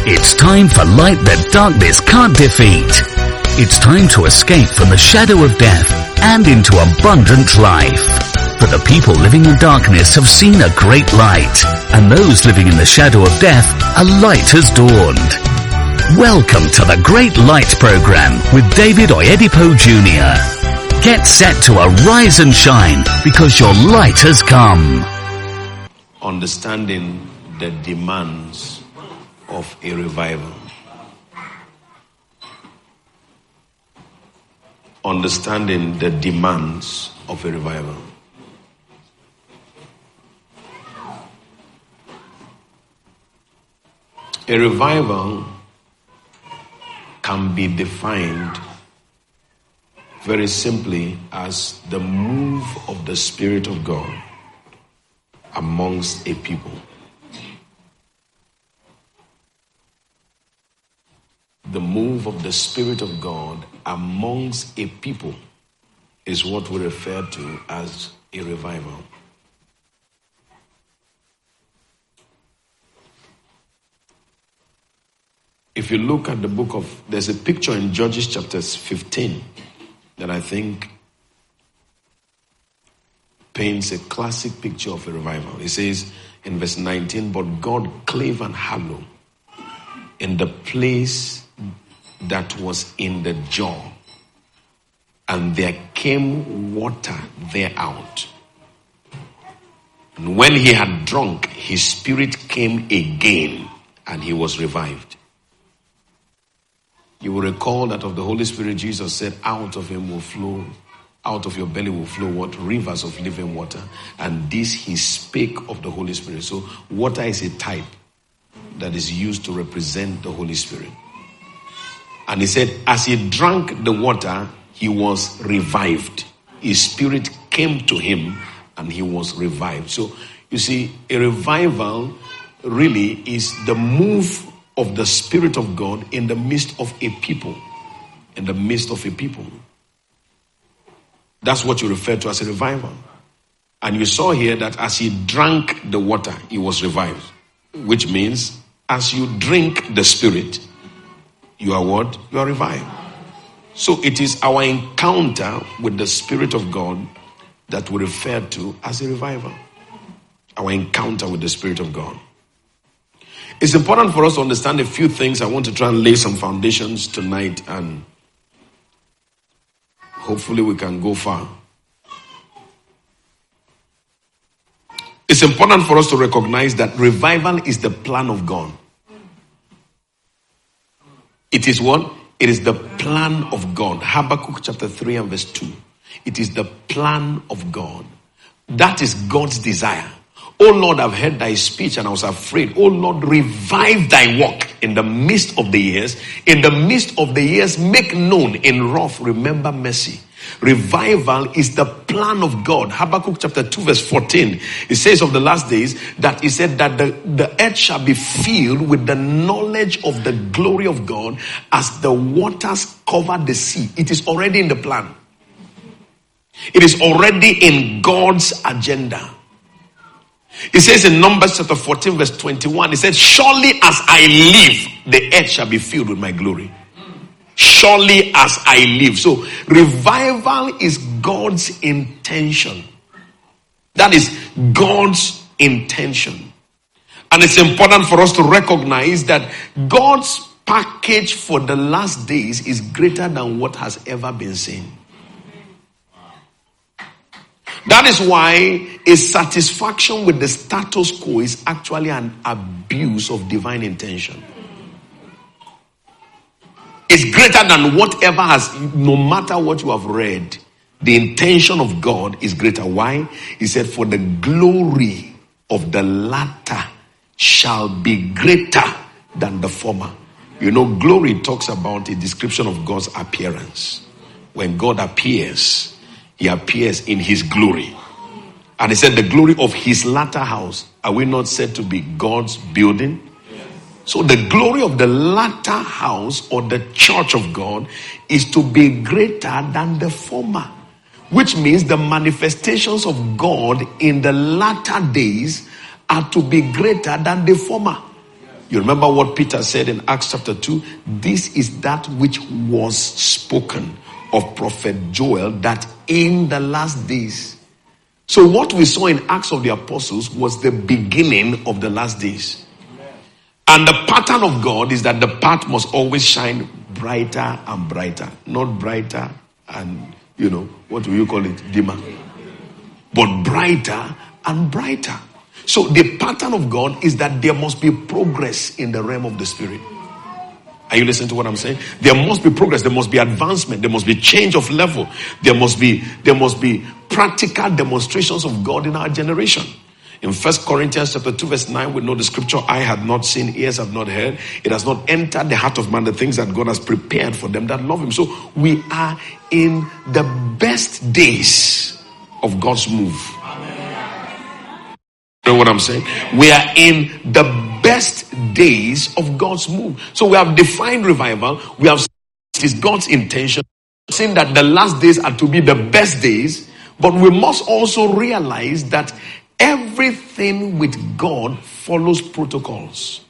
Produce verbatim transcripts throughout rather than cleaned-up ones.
It's time for light that darkness can't defeat. It's time to escape from the shadow of death and into abundant life. For the people living in darkness have seen a great light, and those living in the shadow of death, a light has dawned. Welcome to the Great Light Program with David Oyedepo Junior Get set to arise and shine because your light has come. Understanding the demands of a revival. Understanding the demands of a revival. A revival can be defined very simply as the move of the Spirit of God amongst a people. The move of the Spirit of God amongst a people is what we refer to as a revival. If you look at the book of, there's a picture in Judges chapter fifteen that I think paints a classic picture of a revival. It says in verse nineteen, but God clave an hollow in the place that was in the jaw, and there came water thereout. And when he had drunk, his spirit came again, and he was revived. You will recall that of the Holy Spirit, Jesus said, out of him will flow, out of your belly will flow what? Rivers of living water. And this he spake of the Holy Spirit. So water is a type that is used to represent the Holy Spirit. And he said, as he drank the water, he was revived. His spirit came to him and he was revived. So you see, a revival really is the move of the Spirit of God in the midst of a people. In the midst of a people. That's what you refer to as a revival. And you saw here that as he drank the water, he was revived. Which means, as you drink the Spirit, you are what? You are revived. So it is our encounter with the Spirit of God that we refer to as a revival. Our encounter with the Spirit of God. It's important for us to understand a few things. I want to try and lay some foundations tonight, and hopefully we can go far. It's important for us to recognize that revival is the plan of God. It is what? It is the plan of God. Habakkuk chapter three and verse two. It is the plan of God. That is God's desire. Oh Lord, I've heard thy speech and I was afraid. Oh Lord, revive thy work in the midst of the years. In the midst of the years, make known in wrath, remember mercy. Revival is the plan of God. Habakkuk chapter two verse fourteen. It says of the last days that he said that the, the earth shall be filled with the knowledge of the glory of God as the waters cover the sea. It is already in the plan. It is already in God's agenda. It says in Numbers chapter fourteen verse twenty-one, it said, surely as I live, the earth shall be filled with my glory. Surely as I live. So revival is God's intention. That is God's intention. And it's important for us to recognize that God's package for the last days is greater than what has ever been seen. That is why a satisfaction with the status quo is actually an abuse of divine intention. It's greater than whatever has, no matter what you have read, the intention of God is greater. Why? He said, for the glory of the latter shall be greater than the former. You know, glory talks about a description of God's appearance. When God appears, he appears in his glory. And he said the glory of his latter house. Are we not said to be God's building? So the glory of the latter house or the church of God is to be greater than the former. Which means the manifestations of God in the latter days are to be greater than the former. You remember what Peter said in Acts chapter two? This is that which was spoken of prophet Joel, that in the last days. So what we saw in Acts of the Apostles was the beginning of the last days. And the pattern of God is that the path must always shine brighter and brighter. Not brighter and, you know, what do you call it? Dimmer. But brighter and brighter. So the pattern of God is that there must be progress in the realm of the spirit. Are you listening to what I'm saying? There must be progress. There must be advancement. There must be change of level. There must be, there must be practical demonstrations of God in our generation. In First Corinthians chapter two verse nine, we know the scripture, eye had not seen, ears have not heard. It has not entered the heart of man the things that God has prepared for them that love him. So we are in the best days of God's move. You know what I'm saying? We are in the best days of God's move. So we have defined revival. We have seen it's God's intention, saying that the last days are to be the best days. But we must also realize that everything with God follows protocols.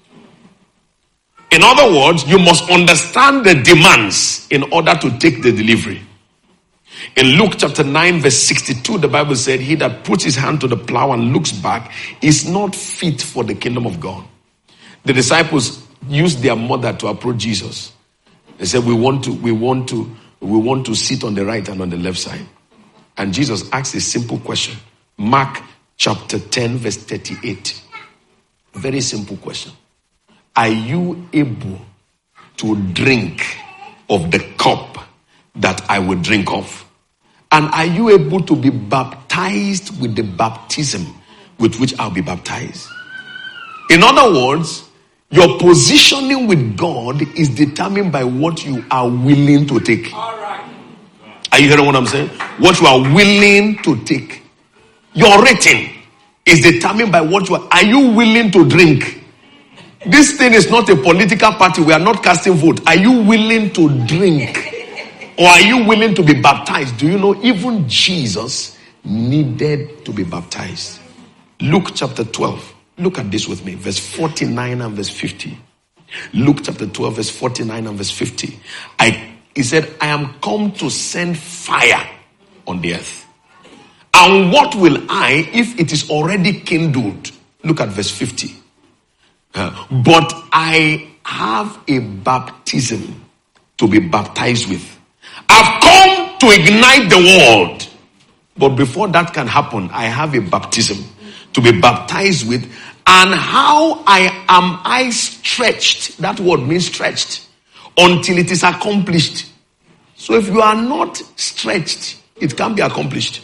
In other words, you must understand the demands in order to take the delivery. In Luke chapter nine verse sixty-two, the Bible said, he that puts his hand to the plow and looks back is not fit for the kingdom of God. The disciples used their mother to approach Jesus. They said, we want to, we want to, we want to sit on the right and on the left side. And Jesus asked a simple question. Mark chapter ten verse thirty-eight. Very simple question. Are you able to drink of the cup that I will drink of? And are you able to be baptized with the baptism with which I'll be baptized? In other words, your positioning with God is determined by what you are willing to take. All right. Are you hearing what I'm saying? What you are willing to take. Your rating is determined by what you are. Are you willing to drink? This thing is not a political party. We are not casting vote. Are you willing to drink? Or are you willing to be baptized? Do you know even Jesus needed to be baptized? Luke chapter twelve. Look at this with me. Verse forty-nine and verse fifty. Luke chapter twelve verse forty-nine and verse fifty. I, he said, I am come to send fire on the earth. And what will I if it is already kindled? Look at verse fifty. Uh, but I have a baptism to be baptized with. I've come to ignite the world. But before that can happen, I have a baptism to be baptized with. And how I am I stretched? That word means stretched. Until it is accomplished. So if you are not stretched, it can't be accomplished.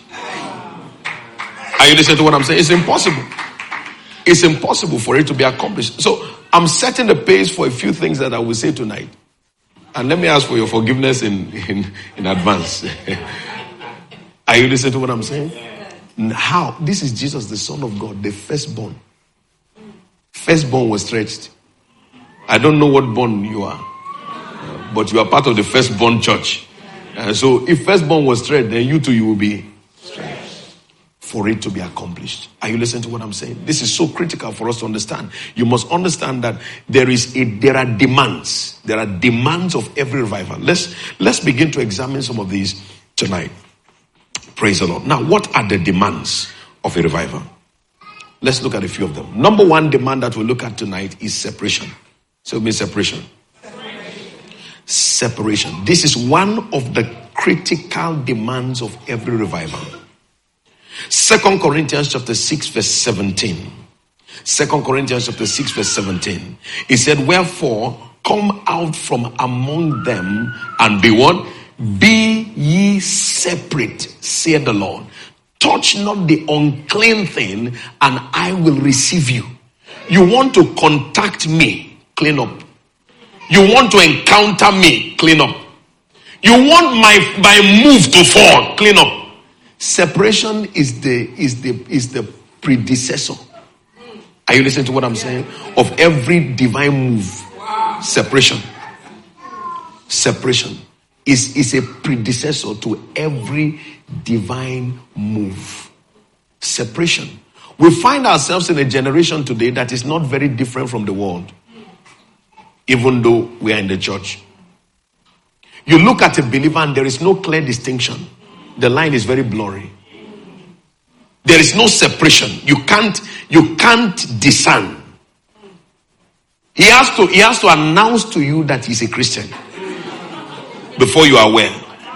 Are you listening to what I'm saying? It's impossible. It's impossible for it to be accomplished. So I'm setting the pace for a few things that I will say tonight. And let me ask for your forgiveness in, in, in advance. Are you listening to what I'm saying? How? This is Jesus, the Son of God, the firstborn. Firstborn was stretched. I don't know what born you are, but you are part of the firstborn church. Uh, so if firstborn was stretched, then you too, you will be stretched for it to be accomplished. Are you listening to what I'm saying? This is so critical for us to understand. You must understand that there is a there are demands. There are demands of every revival. Let's let's begin to examine some of these tonight. Praise the Lord. Now, what are the demands of a revival? Let's look at a few of them. Number one demand that we'll look at tonight is separation. So it means separation. Separation. Separation. This is one of the critical demands of every revival. Second Corinthians chapter six verse seventeen. Second Corinthians chapter six verse seventeen. It said, wherefore come out from among them and be what? Be ye separate, saith the Lord. Touch not the unclean thing, and I will receive you. You want to contact me, clean up. You want to encounter me, clean up. You want my, my move to fall, clean up. Separation is the is the is the predecessor. Are you listening to what I'm saying? Of every divine move. Separation. Separation is, is a predecessor to every divine move. Separation. We find ourselves in a generation today that is not very different from the world. even though we are in the church. You look at a believer and there is no clear distinction. The line is very blurry. There is no separation. You can't, you can't discern. He has to, he has to announce to you that he's a Christian before you are aware.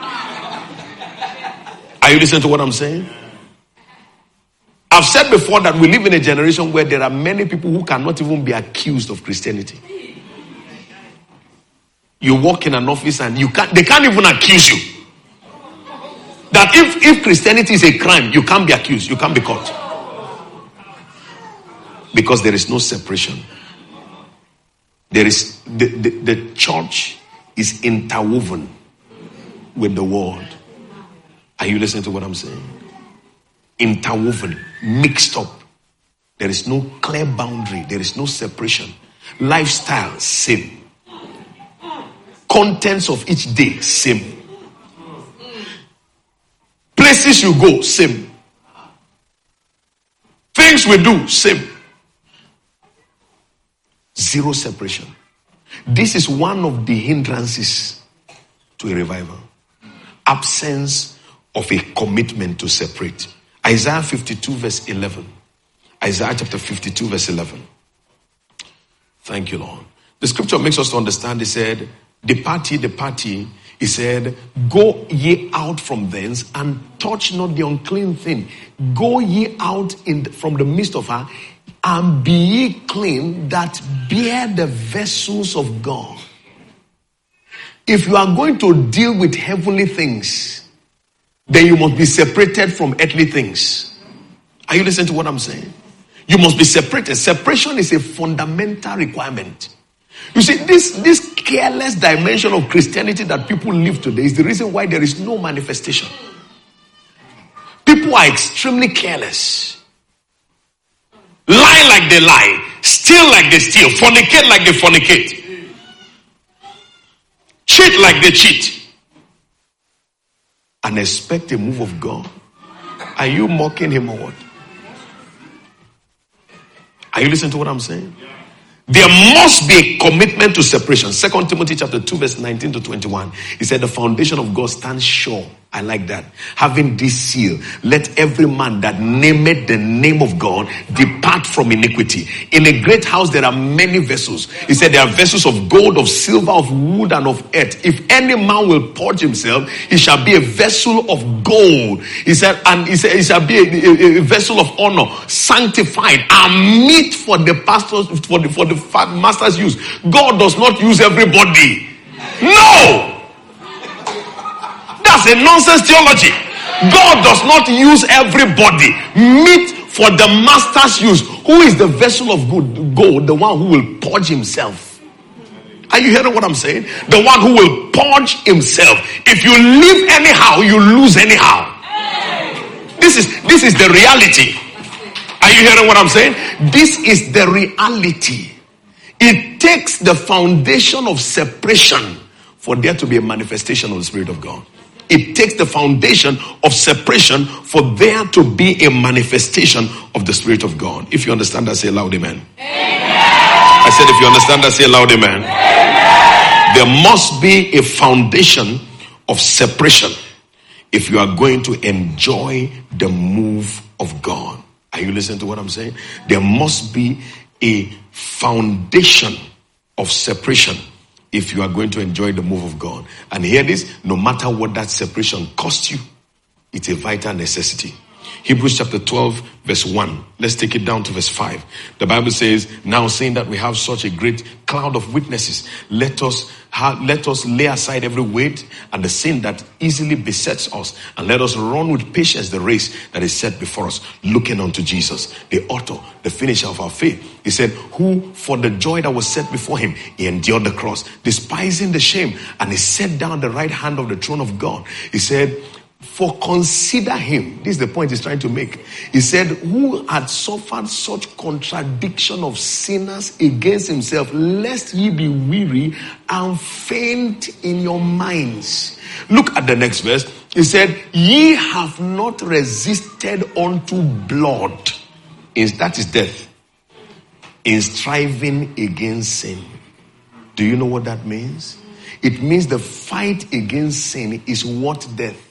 Are you listening to what I'm saying? I've said before that we live in a generation where there are many people who cannot even be accused of Christianity. You walk in an office and you can't, they can't even accuse you. That if, if Christianity is a crime, you can't be accused, you can't be caught. Because there is no separation. There is, the, the, the church is interwoven with the world. Are you listening to what I'm saying? Interwoven, mixed up. There is no clear boundary. There is no separation. Lifestyle, same. Contents of each day, same. Places you go, same. Things we do, same. Zero separation. This is one of the hindrances to a revival. Absence of a commitment to separate. Isaiah fifty-two verse eleven. Isaiah chapter fifty-two verse eleven. Thank you, Lord. The scripture makes us to understand. He said, depart ye, depart ye. He said, go ye out from thence and touch not the unclean thing. Go ye out in the, from the midst of her and be ye clean that bear the vessels of God. If you are going to deal with heavenly things, then you must be separated from earthly things. Are you listening to what I'm saying? You must be separated. Separation is a fundamental requirement. You see, this, this careless dimension of Christianity that people live today is the reason why there is no manifestation. People are extremely careless. Lie like they lie. Steal like they steal. Fornicate like they fornicate. Cheat like they cheat. And expect a move of God. Are you mocking him or what? Are you listening to what I'm saying? There must be a commitment to separation. Second Timothy chapter two verse nineteen to twenty-one. He said the foundation of God stands sure. I like that. Having this seal, let every man that nameth the name of God depart from iniquity. In a great house there are many vessels. He said there are vessels of gold, of silver, of wood, and of earth. If any man will purge himself, he shall be a vessel of gold. He said, and he said, he shall be a, a, a vessel of honor, sanctified, and meet for the pastors, for the for the master's use. God does not use everybody. No! That's a nonsense theology. God does not use everybody. Meet for the master's use. Who is the vessel of good gold? The one who will purge himself. Are you hearing what I'm saying? The one who will purge himself. If you live anyhow, you lose anyhow. This is this is the reality. Are you hearing what I'm saying? This is the reality. It takes the foundation of separation for there to be a manifestation of the Spirit of God. It takes the foundation of separation for there to be a manifestation of the Spirit of God. If you understand that, say loud amen. Amen. I said if you understand that, say loud amen. Amen. There must be a foundation of separation if you are going to enjoy the move of God. Are you listening to what I'm saying? There must be a foundation of separation if you are going to enjoy the move of God. And hear this, no matter what that separation costs you, it's a vital necessity. Hebrews chapter twelve verse one. Let's take it down to verse five. The Bible says, now saying that we have such a great cloud of witnesses, let us ha- let us lay aside every weight and the sin that easily besets us, and let us run with patience the race that is set before us, looking unto Jesus, the author, the finisher of our faith. He said, who for the joy that was set before him, he endured the cross, despising the shame, and he sat down at the right hand of the throne of God. He said, for consider him. This is the point he's trying to make. He said, who had suffered such contradiction of sinners against himself, lest ye be weary and faint in your minds. Look at the next verse. He said, ye have not resisted unto blood. That is death. In striving against sin. Do you know what that means? It means the fight against sin is what death.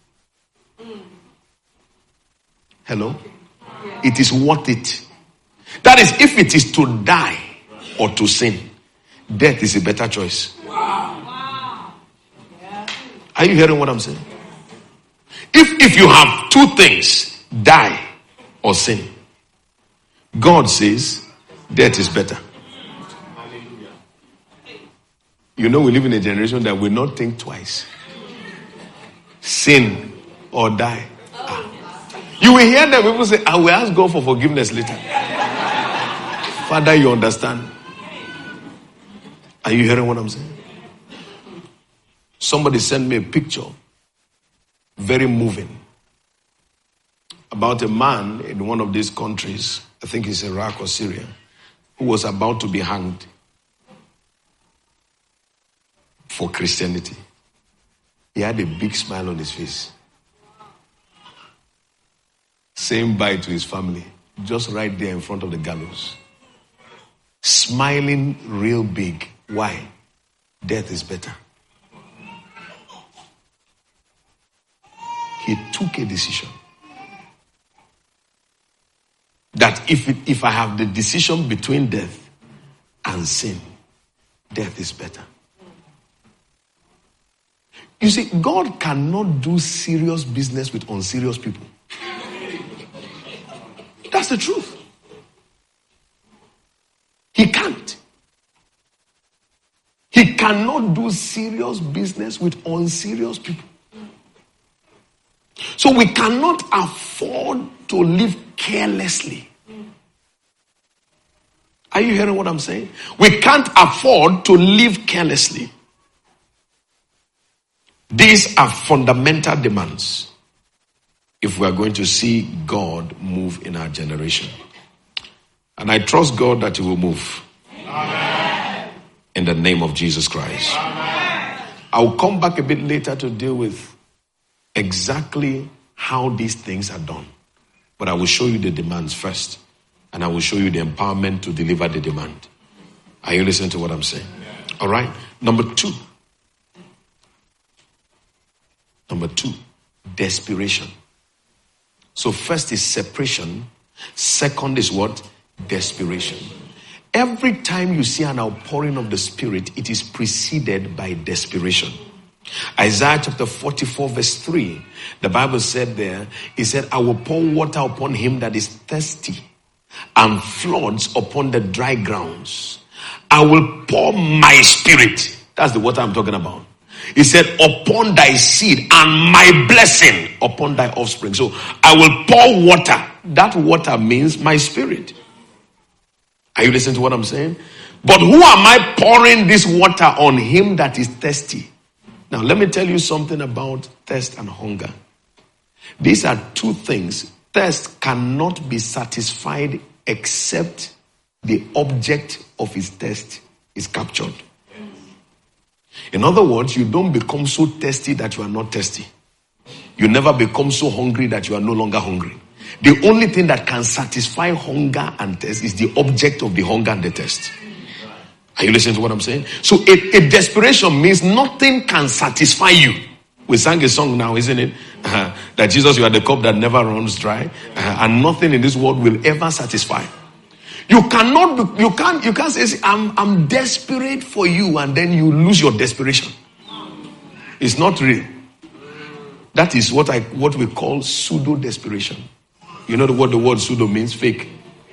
Hello? It is worth it. That is, if it is to die or to sin, death is a better choice. Are you hearing what I'm saying? If if you have two things, die or sin, God says death is better. You know, we live in a generation that will not think twice. Sin or die. Ah. You will hear them people say, I will ask God for forgiveness later. Father, you understand? Are you hearing what I'm saying? Somebody sent me a picture, very moving, about a man in one of these countries, I think it's Iraq or Syria, who was about to be hanged for Christianity. He had a big smile on his face, saying bye to his family, just right there in front of the gallows. Smiling real big. Why? Death is better. He took a decision that if it, if I have the decision between death and sin, death is better. You see, God cannot do serious business with unserious people. That's the truth. He can't. He cannot do serious business with unserious people. So we cannot afford to live carelessly. Are you hearing what I'm saying? We can't afford to live carelessly. These are fundamental demands if we are going to see God move in our generation. And I trust God that He will move. Amen. In the name of Jesus Christ. Amen. I will come back a bit later to deal with exactly how these things are done. But I will show you the demands first. And I will show you the empowerment to deliver the demand. Are you listening to what I'm saying? All right. Number two. Number two, desperation. So first is separation. Second is what? Desperation. Every time you see an outpouring of the Spirit, it is preceded by desperation. Isaiah chapter forty-four verse three, the Bible said there, it said, I will pour water upon him that is thirsty and floods upon the dry grounds. I will pour my Spirit. That's the water I'm talking about. He said, upon thy seed and my blessing upon thy offspring. So I will pour water. That water means my Spirit. Are you listening to what I'm saying? But who am I pouring this water on? Him that is thirsty. Now let me tell you something about thirst and hunger. These are two things. Thirst cannot be satisfied except the object of his thirst is captured. In other words, you don't become so thirsty that you are not thirsty. You never become so hungry that you are no longer hungry. The only thing that can satisfy hunger and thirst is the object of the hunger and the thirst. Are you listening to what I'm saying? So a, a desperation means nothing can satisfy you. We sang a song now, isn't it? Uh, that Jesus, you are the cup that never runs dry. Uh, and nothing in this world will ever satisfy. You cannot, you can't, you can't say, I'm, I'm desperate for you, and then you lose your desperation. It's not real. That is what I, what we call pseudo desperation. You know what the word pseudo means? Fake.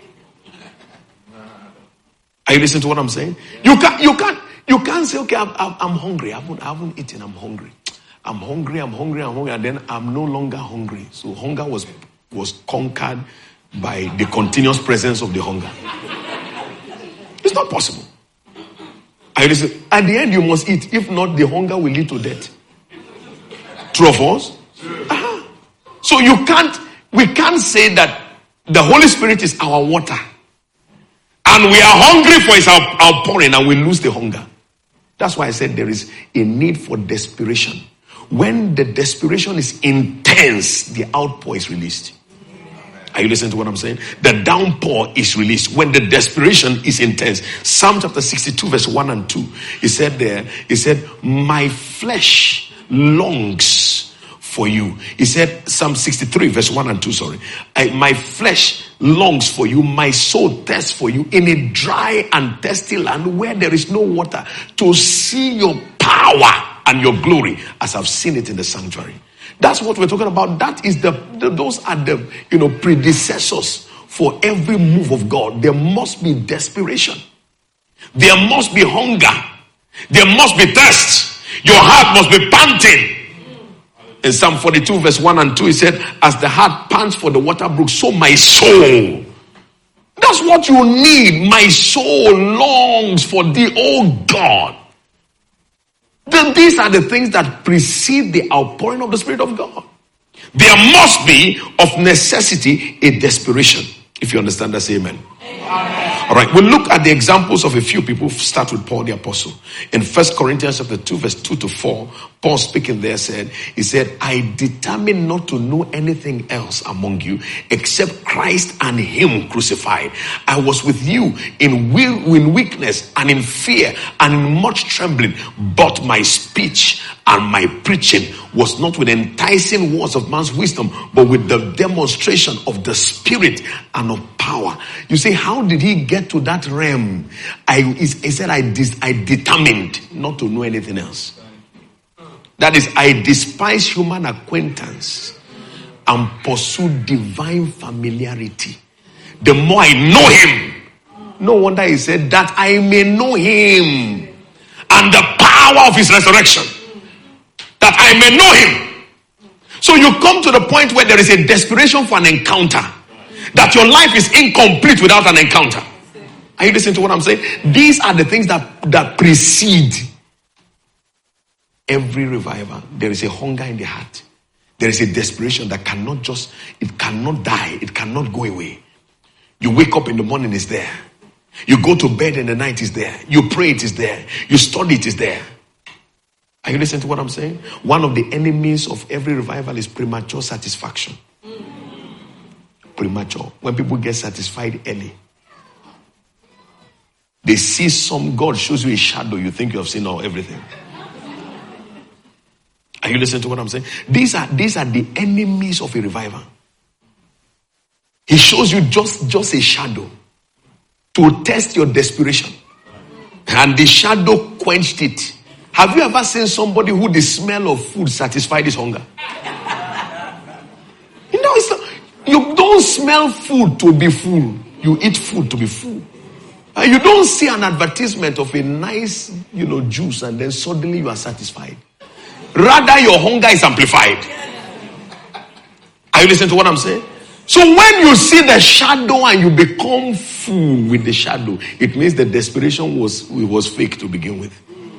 Are you listening to what I'm saying? You can't, you can't, you can't say, okay, I'm, I'm, I'm hungry. I haven't, I haven't eaten. I'm hungry. I'm hungry. I'm hungry. I'm hungry, and then I'm no longer hungry. So hunger was was conquered by the continuous presence of the hunger. It's not possible. Are you listening? At the end, you must eat. If not, the hunger will lead to death. True of us? Uh-huh. So you can't, we can't say that the Holy Spirit is our water. And we are hungry for his outpouring and we lose the hunger. That's why I said there is a need for desperation. When the desperation is intense, the outpour is released. Are you listening to what I'm saying? The downpour is released when the desperation is intense. Psalm chapter sixty-two verse one and two. He said there, he said, my flesh longs for you. He said, Psalm sixty-three verse one and two, sorry. I, my flesh longs for you. My soul thirsts for you in a dry and thirsty land where there is no water, to see your power and your glory as I've seen it in the sanctuary. That's what we're talking about. That is the, the those are the, you know, predecessors for every move of God. There must be desperation. There must be hunger. There must be thirst. Your heart must be panting. In Psalm forty-two verse one and two, he said, as the heart pants for the water brook, so my soul. That's what you need. My soul longs for thee, oh God. Then these are the things that precede the outpouring of the Spirit of God. There must be, of necessity, a desperation. If you understand that, say amen. Amen. All right, we'll look at the examples of a few people. Start with Paul the Apostle. In First Corinthians chapter two, verse two to four, Paul speaking there said, he said, I determined not to know anything else among you except Christ and him crucified. I was with you in will, in weakness and in fear and in much trembling, but my speech and my preaching was not with enticing words of man's wisdom, but with the demonstration of the Spirit and of power. You say, how did he get to that realm? I, he said, I, dis, I determined not to know anything else. That is, I despise human acquaintance and pursue divine familiarity. The more I know him, no wonder he said, that I may know him and the power of his resurrection. That I may know him. So you come to the point where there is a desperation for an encounter. That your life is incomplete without an encounter. Are you listening to what I'm saying? These are the things that, that precede every revival. There is a hunger in the heart. There is a desperation that cannot just, it cannot die. It cannot go away. You wake up in the morning, it's there. You go to bed in the night, it's there. You pray, it is there. You study, it is there. Are you listening to what I'm saying? One of the enemies of every revival is premature satisfaction. Premature. When people get satisfied early. They see some, God shows you a shadow, you think you have seen all everything. Are you listening to what I'm saying? These are these are the enemies of a revival. He shows you just, just a shadow to test your desperation. And the shadow quenched it. Have you ever seen somebody who the smell of food satisfied his hunger? You know, it's not, you don't smell food to be full. You eat food to be full. And you don't see an advertisement of a nice, you know, juice and then suddenly you are satisfied. Rather, your hunger is amplified. Are you listening to what I'm saying? So when you see the shadow and you become full with the shadow, it means the desperation was, was fake to begin with.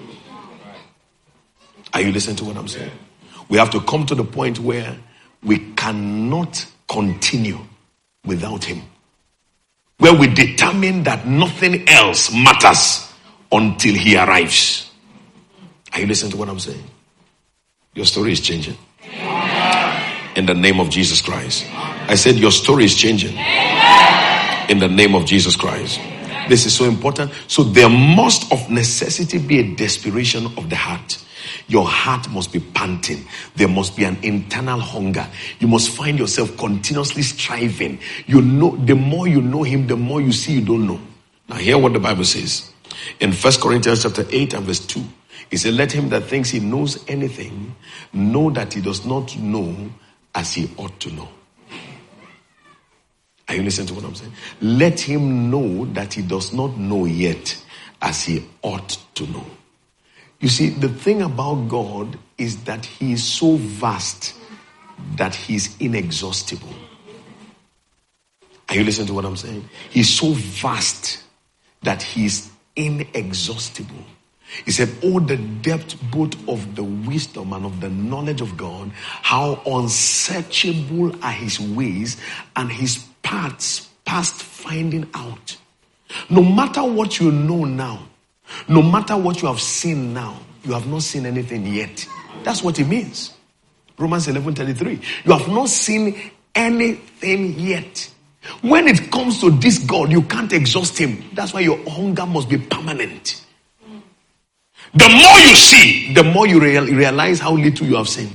Are you listening to what I'm saying? We have to come to the point where we cannot continue without him. Where we determine that nothing else matters until he arrives. Are you listening to what I'm saying? Your story is changing. In the name of Jesus Christ. I said your story is changing. In the name of Jesus Christ. This is so important. So there must of necessity be a desperation of the heart. Your heart must be panting. There must be an internal hunger. You must find yourself continuously striving. You know, the more you know him, the more you see you don't know. Now hear what the Bible says. In First Corinthians chapter eight and verse two. He said, let him that thinks he knows anything know that he does not know as he ought to know. Are you listening to what I'm saying? Let him know that he does not know yet as he ought to know. You see, the thing about God is that he is so vast that he is inexhaustible. Are you listening to what I'm saying? He's so vast that he is inexhaustible. He said, oh, the depth both of the wisdom and of the knowledge of God, how unsearchable are his ways and his paths past finding out. No matter what you know now, no matter what you have seen now, you have not seen anything yet. That's what it means. Romans eleven thirty-three. You have not seen anything yet. When it comes to this God, you can't exhaust him. That's why your hunger must be permanent. The more you see, the more you real, realize how little you have seen.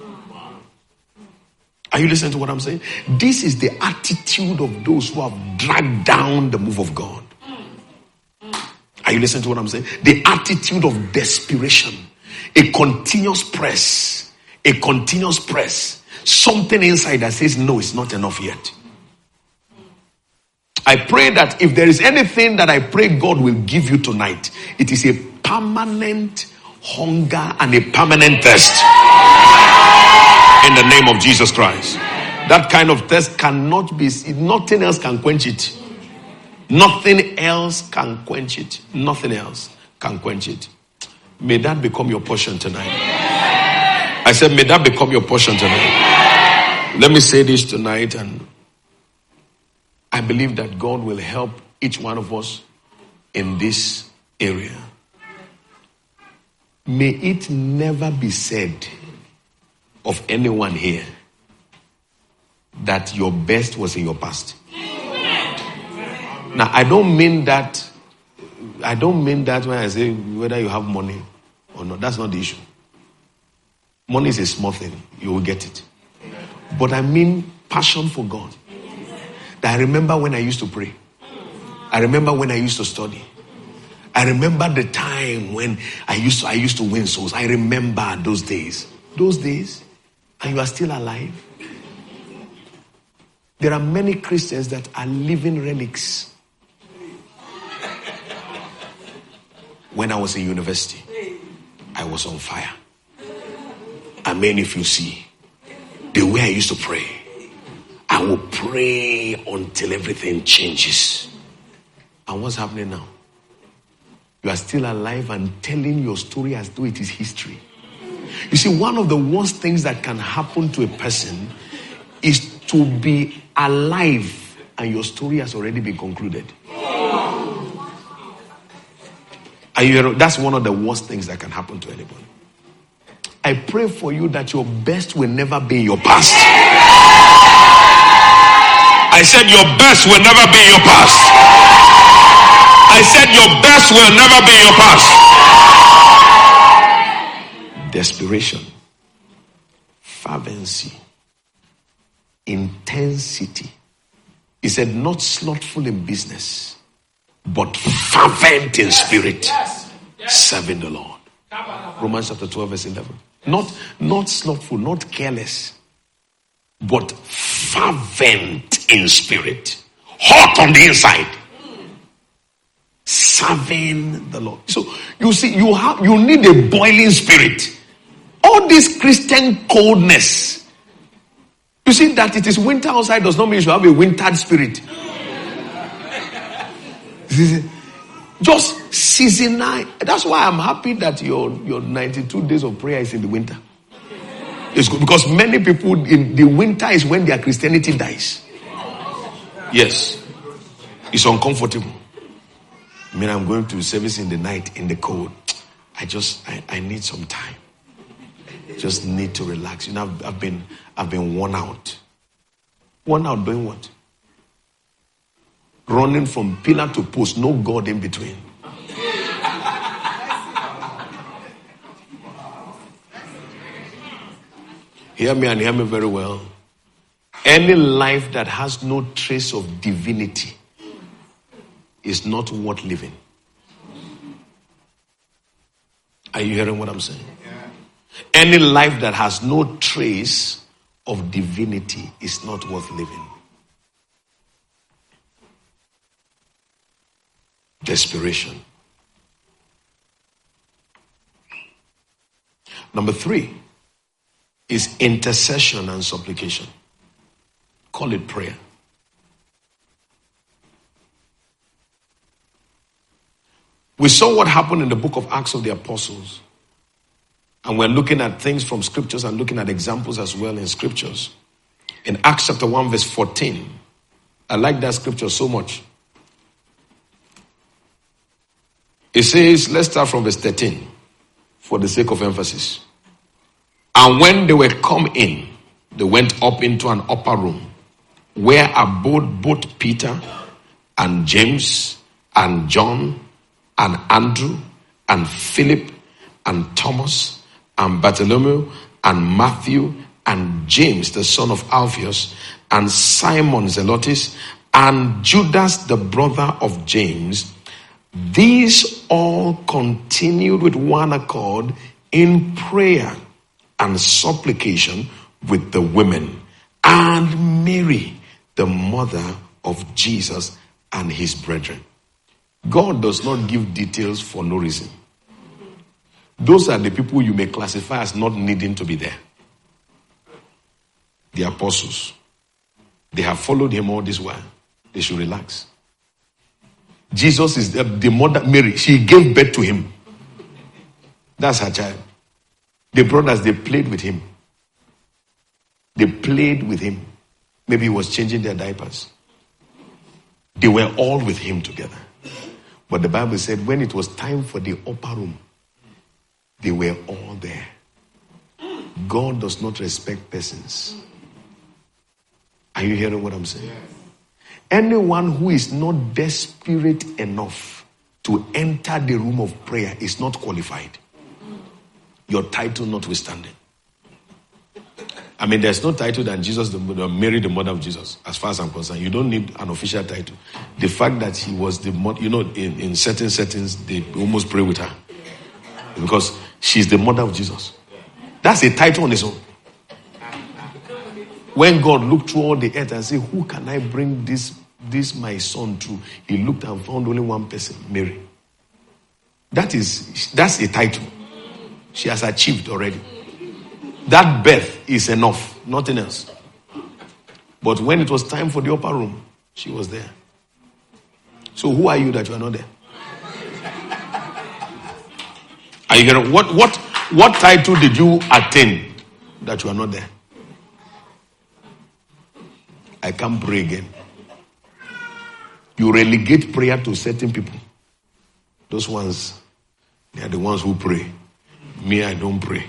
Are you listening to what I'm saying? This is the attitude of those who have dragged down the move of God. Are you listening to what I'm saying? The attitude of desperation. A continuous press. A continuous press. Something inside that says, no, it's not enough yet. I pray that if there is anything that I pray God will give you tonight, it is a permanent hunger and a permanent thirst. In the name of Jesus Christ. That kind of thirst cannot be, nothing else can quench it. Nothing else can quench it. Nothing else can quench it. May that become your portion tonight. I said, may that become your portion tonight. Let me say this tonight, and I believe that God will help each one of us in this area. May it never be said of anyone here that your best was in your past. Now, I don't mean that, I don't mean that when I say whether you have money or not. That's not the issue. Money is a small thing. You will get it. But I mean passion for God. That I remember when I used to pray. I remember when I used to study. I remember the time when I used to, I used to win souls. I remember those days. Those days. And you are still alive. There are many Christians that are living relics. When I was in university, I was on fire. I mean, if you see the way I used to pray, I will pray until everything changes. And what's happening now? You are still alive and telling your story as though it is history. You see, one of the worst things that can happen to a person is to be alive and your story has already been concluded. Are you, that's one of the worst things that can happen to anybody. I pray for you that your best will never be in your past. I said your best will never be in your past. I said your best will never be in your past. Desperation, fervency, intensity. He said not slothful in business, but fervent in spirit, serving the Lord. Romans chapter twelve verse eleven. Not, not slothful, not careless, but fervent in spirit. Hot on the inside. Serving the Lord. So you see, you have you need a boiling spirit. All this Christian coldness. You see that it is winter outside does not mean you should have a wintered spirit. Just seasonal. That's why I'm happy that your, your ninety-two days of prayer is in the winter. It's good because many people in the winter is when their Christianity dies. Yes. It's uncomfortable. I mean, I'm going to service in the night in the cold. I just, I, I need some time. Just need to relax. You know, I've, I've been, I've been worn out. Worn out doing what? Running from pillar to post, no God in between. Hear me and hear me very well. Any life that has no trace of divinity is not worth living. Are you hearing what I'm saying? Any life that has no trace of divinity is not worth living. Desperation. Number three is intercession and supplication. Call it prayer. We saw what happened in the book of Acts of the Apostles. And we're looking at things from scriptures and looking at examples as well in scriptures. In Acts chapter one verse fourteen. I like that scripture so much. It says, let's start from verse thirteen for the sake of emphasis. And when they were come in, they went up into an upper room where abode both Peter and James and John and Andrew and Philip and Thomas and Bartholomew and Matthew and James the son of Alphaeus and Simon Zelotes and Judas the brother of James. These all continued with one accord in prayer and supplication with the women and Mary, the mother of Jesus, and his brethren. God does not give details for no reason. Those are the people you may classify as not needing to be there. The apostles. They have followed him all this while. They should relax. Jesus is the, the mother, Mary. She gave birth to him. That's her child. The brothers, they played with him. They played with him. Maybe he was changing their diapers. They were all with him together. But the Bible said when it was time for the upper room, they were all there. God does not respect persons. Are you hearing what I'm saying? Anyone who is not desperate enough to enter the room of prayer is not qualified. Your title notwithstanding. I mean, there's no title than Jesus, the Mary, the mother of Jesus, as far as I'm concerned. You don't need an official title. The fact that he was the mother, you know, in, in certain settings, they almost pray with her. Because she's the mother of Jesus. That's a title on its own. When God looked through all the earth and said, who can I bring this, this my son to? He looked and found only one person, Mary. That is, that's a title. She has achieved already. That birth is enough, nothing else. But when it was time for the upper room, she was there. So who are you that you are not there? Are you hearing? What, what, what title did you attain that you are not there? I can't pray again. You relegate prayer to certain people. Those ones, they are the ones who pray. Me, I don't pray.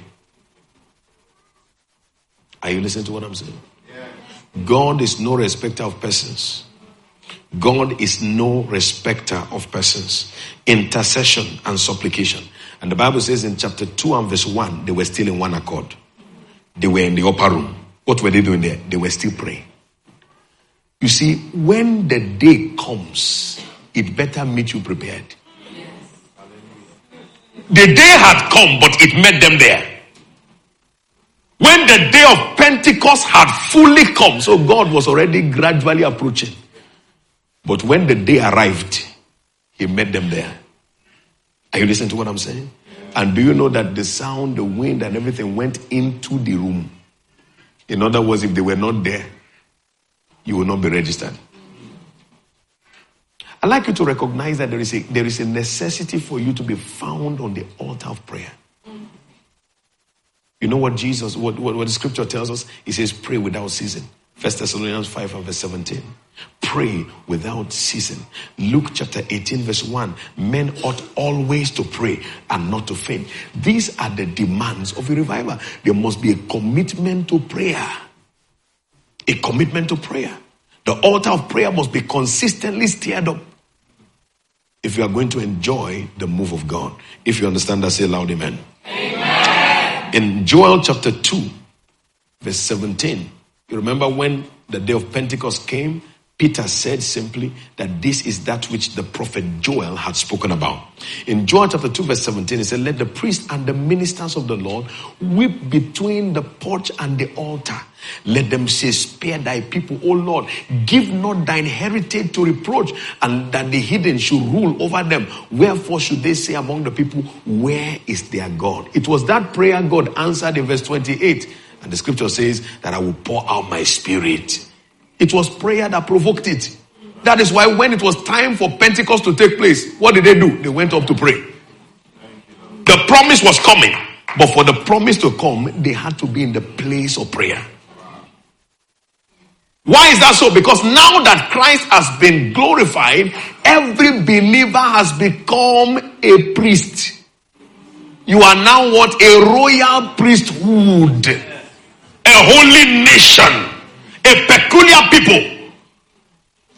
Are you listening to what I'm saying? Yeah. God is no respecter of persons. God is no respecter of persons. Intercession and supplication. And the Bible says in chapter two and verse one, they were still in one accord. They were in the upper room. What were they doing there? They were still praying. You see, when the day comes, it better meet you prepared. Yes. The day had come, but it met them there. When the day of Pentecost had fully come, so God was already gradually approaching. But when the day arrived, he met them there. Are you listening to what I'm saying? And do you know that the sound, the wind, and everything went into the room? In other words, if they were not there, you will not be registered. I'd like you to recognize that there is a, there is a necessity for you to be found on the altar of prayer. You know what Jesus, what, what, what the scripture tells us? It says, pray without ceasing. First Thessalonians five and verse seventeen. Pray without ceasing. Luke chapter eighteen verse one. Men ought always to pray and not to faint. These are the demands of a revival. There must be a commitment to prayer. A commitment to prayer. The altar of prayer must be consistently stirred up if you are going to enjoy the move of God. If you understand that, say loud amen. Amen. In Joel chapter two, verse seventeen, you remember when the day of Pentecost came, Peter said simply that this is that which the prophet Joel had spoken about. In Joel chapter two verse seventeen, he said, let the priests and the ministers of the Lord weep between the porch and the altar. Let them say, spare thy people, O Lord. Give not thine heritage to reproach, and that the hidden should rule over them. Wherefore should they say among the people, where is their God? It was that prayer God answered in verse twenty-eight. And the scripture says that I will pour out my spirit. It was prayer that provoked it. That is why when it was time for Pentecost to take place, what did they do? They went up to pray. The promise was coming. But for the promise to come, they had to be in the place of prayer. Why is that so? Because now that Christ has been glorified, every believer has become a priest. You are now what? A royal priesthood. A holy nation. A peculiar people.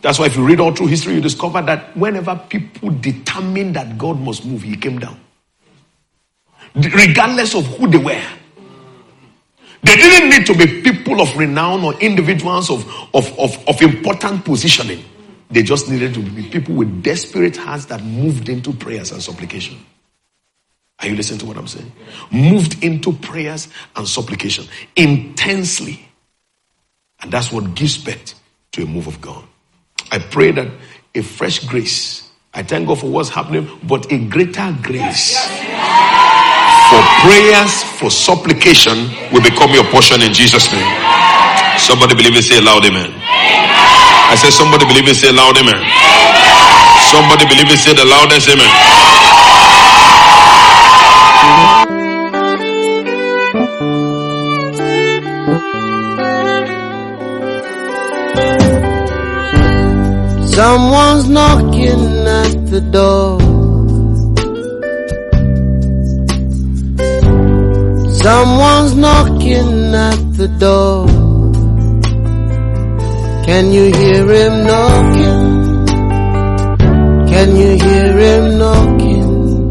That's why if you read all through history, you discover that whenever people determined that God must move, he came down. Regardless of who they were. They didn't need to be people of renown or individuals of, of, of, of important positioning. They just needed to be people with desperate hearts that moved into prayers and supplication. Are you listening to what I'm saying? Moved into prayers and supplication intensely. And that's what gives birth to a move of God. I pray that a fresh grace, I thank God for what's happening, but a greater grace for prayers, for supplication will become your portion in Jesus' name. Somebody believe it, say loud amen. I said somebody believe it, say loud amen. Somebody believe it, say the loudest amen. Someone's knocking at the door. Someone's knocking at the door. Can you hear him knocking? Can you hear him knocking?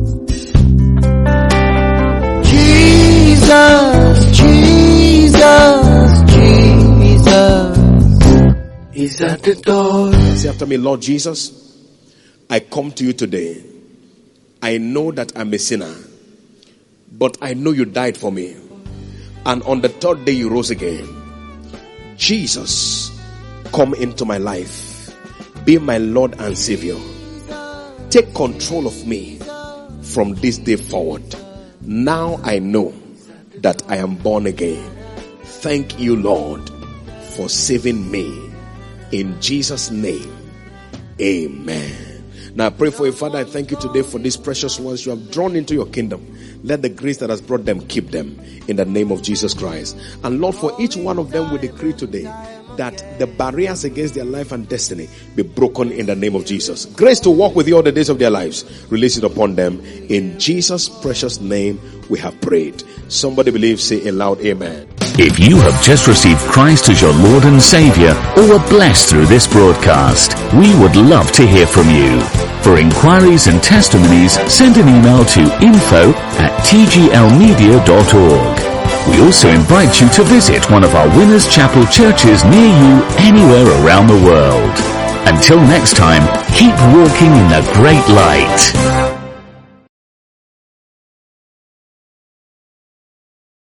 Jesus, Jesus, Jesus. He's at the door. Say after me, Lord Jesus, I come to you today. I know that I'm a sinner, but I know you died for me. And on the third day you rose again. Jesus, come into my life. Be my Lord and Savior. Take control of me from this day forward. Now I know that I am born again. Thank you, Lord, for saving me. In Jesus' name, amen. Now I pray for you, Father. I thank you today for these precious ones you have drawn into your kingdom. Let the grace that has brought them keep them in the name of Jesus Christ. And Lord, for each one of them we decree today that the barriers against their life and destiny be broken in the name of Jesus. Grace to walk with you all the days of their lives. Release it upon them. In Jesus' precious name we have prayed. Somebody believe, say a loud amen. If you have just received Christ as your Lord and Savior or were blessed through this broadcast, we would love to hear from you. For inquiries and testimonies, send an email to info at t g l media dot org. We also invite you to visit one of our Winners Chapel churches near you anywhere around the world. Until next time, keep walking in the great light.